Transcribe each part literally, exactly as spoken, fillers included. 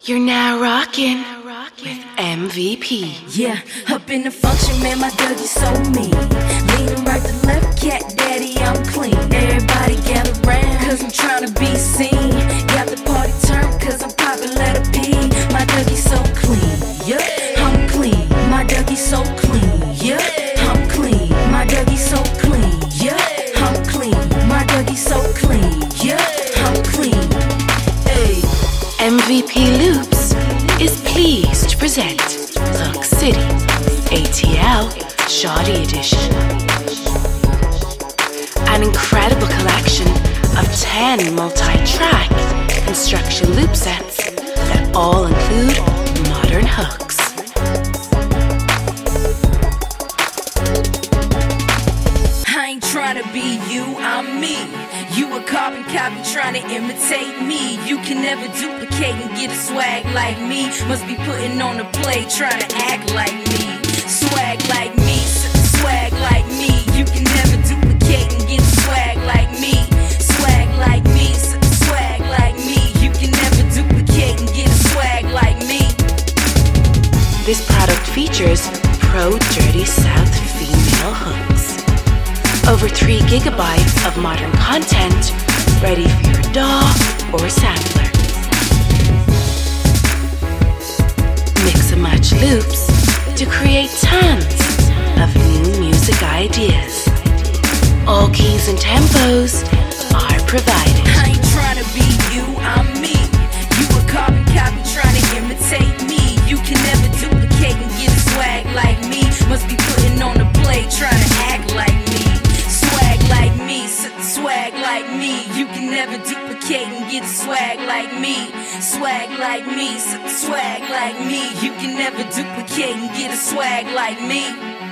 You're now rockin' with M V P. Yeah, up in the function, man, my Dougie's so mean. Leaning right to left, cat daddy, I'm clean. Everybody gather round, cause I'm trying to be seen. Got the party turned, cause I'm poppin' letter P. My Dougie's so clean, yeah, I'm clean. My Dougie's so clean, yeah, I'm clean. My Dougie's so clean, yeah, I'm clean. My Dougie's so clean, yeah, I'm clean. Hey. M V P Loops is pleased to present Hook City A T L Shawty Edition. An incredible collection of ten multi-track construction loop sets that all include modern hooks. I ain't trying to be you, I'm me. You a carbon copy trying to imitate me. You can never duplicate and get a swag like me. Must be putting on a play trying to act like me. Swag like me, swag like me. You can never duplicate and get a swag like me. Swag like me, swag like me. You can never duplicate and get a swag like me. This product features Pro Dirty South female hooks. Over three gigabytes of modern content, ready for your D A W or sampler. Mix and match loops to create tons of new music ideas. All keys and tempos are provided. I ain't trying to be you, I'm me. You a carbon copy trying to imitate me. You can never duplicate and get a swag like me. Must be putting on a play trying to act like me. Swag like me, swag like me. You can never duplicate and get swag like me. Swag like me, swag like me. You can never duplicate and get a swag like me.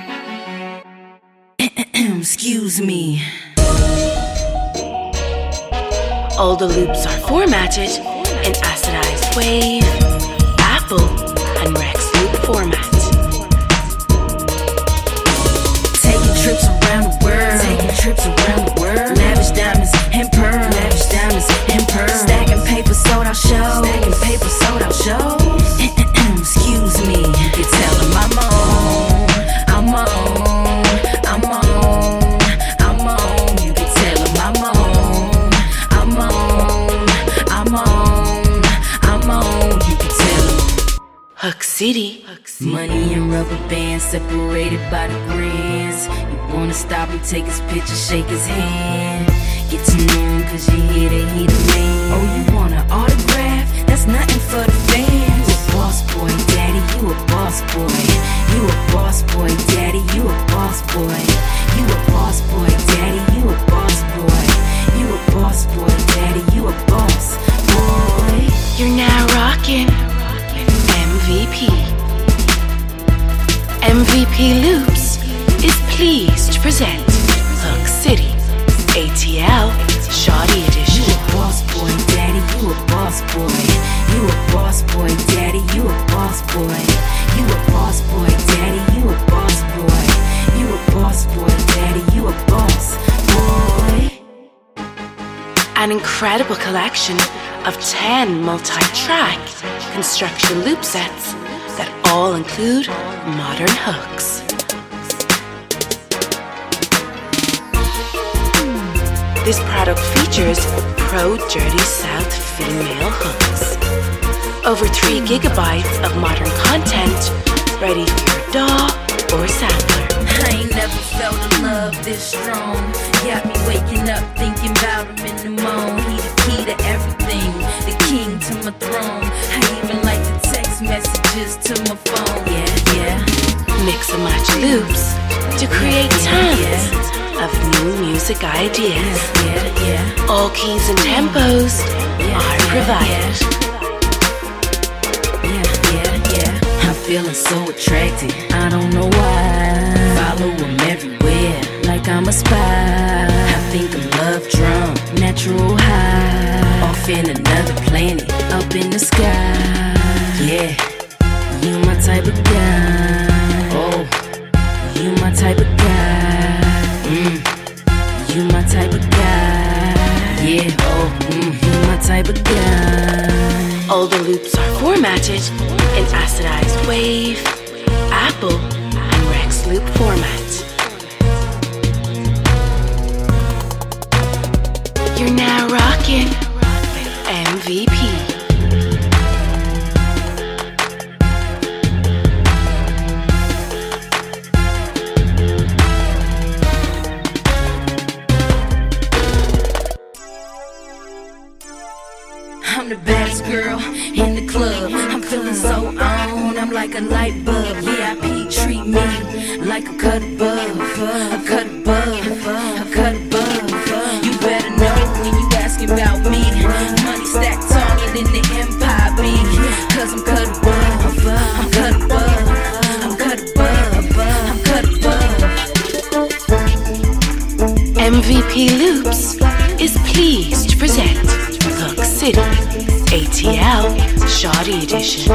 Excuse me. All the loops are formatted in Acidized Wave, Apple, and Rex loop format. Taking trips around the world. Taking trips around the world. Lavish diamonds and pearls. Lavish diamonds and pearls. Stacking paper sold out shows. Stacking paper sold out shows. Excuse me. You tell them I'm on. I'm on. I'm on. I'm on. You can tell them I'm on. I'm on. I'm on. I'm on. You can tell them. Hook City. Money and rubber bands separated by the grands. You wanna stop and take his picture, shake his hand. Get to know him cause you hear that he the man. Oh, you want an autograph? That's nothing for the fans. You a boss boy, daddy, you a boss boy. You a boss boy, daddy, you a boss boy. You a boss boy, daddy, you a boss boy. You a boss boy, daddy, you a boss boy. You're now rockin' M V P. M V P Loops is pleased to present Hook City A T L Shawty Edition. You a boss boy, daddy, you a boss boy. You a boss boy, daddy, you a boss boy. You a boss boy, daddy, you a boss boy. You a boss boy, daddy, you a boss boy. An incredible collection of ten multi-track construction loop sets that all include modern hooks. This product features Pro Dirty South female hooks. Over three gigabytes of modern content, ready for your D A W or sampler. I ain't never felt a love this strong. Got me waking up thinking about him in the morning. He the key to everything, the king to my throne. I even like the text messages to my phone. Yeah, yeah. Mix and match loops to create tons of new music ideas. Yeah, yeah. All keys and tempos are provided. Yeah, yeah, yeah. I'm feeling so attracted, I don't know why. Follow him everywhere, like I'm a spy. I think I'm love drunk, natural high. Off in another planet, up in the sky. Yeah, you my type of guy. Oh, you my type of guy. Mm, you my type of guy. Yeah, oh, mm, you my type of guy. All the loops are formatted in acidized wave, Apple, and Rex loop format. You're now rocking with M V P. I'm the baddest girl in the club. I'm feeling so on. I'm like a light bulb. V I P treat me like a cut above, a cut above, a cut above. You better know when you asking about me. Money stacked taller than the Empire be. Cause I'm cut above, I'm cut above, I'm cut above, I'm cut above. M V P Loops is pleased to present Hook City A T L Shawty Edition.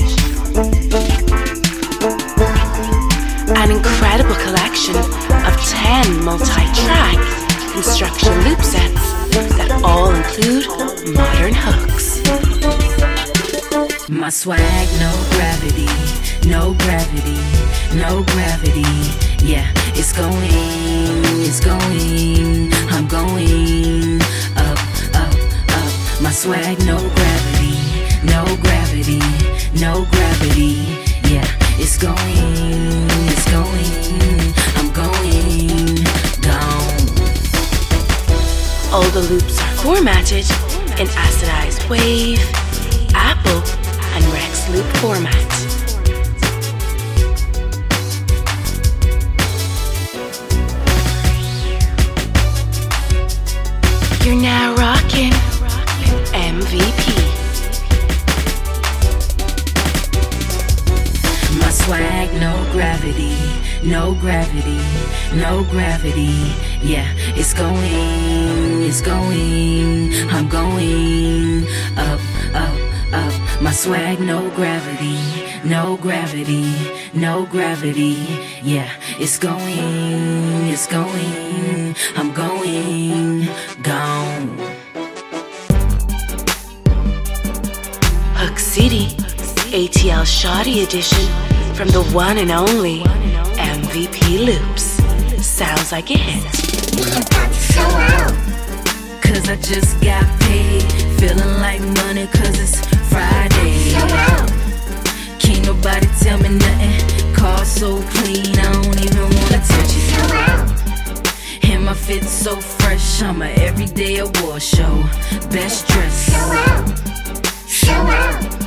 An incredible collection of ten multi-track construction loop sets that all include modern hooks. My swag, no gravity, no gravity, no gravity. Yeah, it's going, it's going, I'm going up, up, up. My swag, no gravity, no gravity, no gravity. Yeah, it's going, it's going, I'm going, gone. All the loops are formatted in acidized wave, Apple, and Rex loop format. You're now rocking with M V P. My swag, no gravity, no gravity, no gravity. Yeah, it's going, it's going, I'm going up, up, up. My swag, no gravity, no gravity, no gravity. Yeah, it's going, it's going, I'm going, gone. Hook City A T L Shawty Edition from the one and only M V P Loops. Sounds like a hit. Cause I just got paid, feeling like money cause it's Friday. Can't nobody tell me nothing, car so clean I don't even wanna touch it. And my fit so fresh, I'm a everyday award show, best dress.